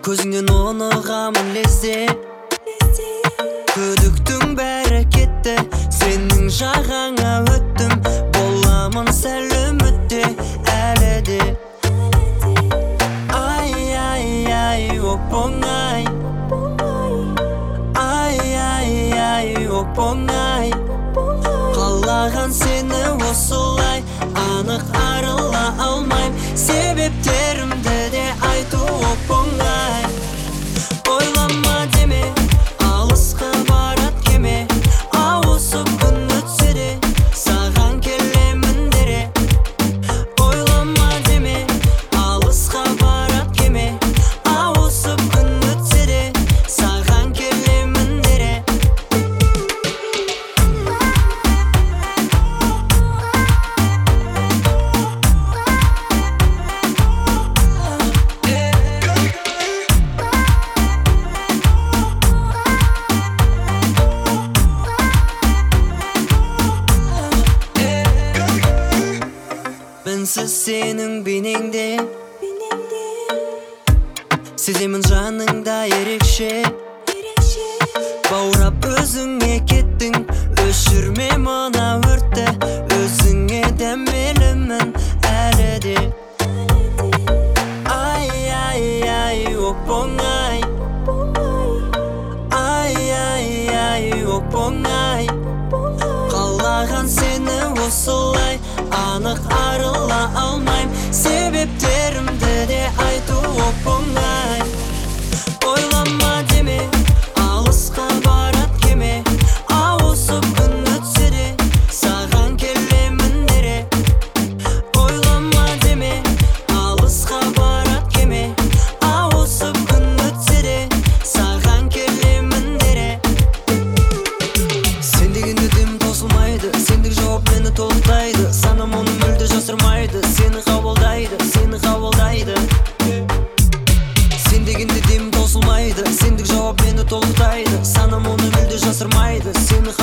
Көзіңнен онығамын лезде, күдіктің бәрі кетті. Сенің жағаңа өттім, боламын сәл үмітте әлі де. Ай, ай, ай, оп-оңай. Ай, ай, ай, оп-оңай. Қалаған сені осылай, анық арыла алмайм. Себептерімді де айту оп-оңай. Ойлама деме, алысқа барат кеме. Ауысып күн өтсе де, саған келемін дере. Ойлама деме, алысқа барат кеме. Ауысып күн өтсе де, саған келемін дере. Мінсіз сенің бейнеңде, сеземін жаныңда ерекше. Баурап өзіңе кеттің, өшірме мына өртті. Өзіңе дәмелімін әлі де. Ай, ай, ай, оп-оңай. Ай, ай, ай, оп-оңай. Қалаған сені осылай, анық арыла алмайм. Себептерімді де айту оп-оңай. Ойлама деме, алысқа барат кеме. Ауысып күн өтсе де, саған келемін дере. Ойлама деме, алысқа барат кеме. Ауысып күн өтсе де, саған келемін дере. Сен дегенде дем тосылмайды, сендік жауап мені толықтайды. Санам оны мүлде жасырмайды, сені қабылдайды, сені қабылдайды. Сен дегенде дем тосылмайды, сендік жауап мені толықтайды. Санам оны мүлде жасырмайды, сені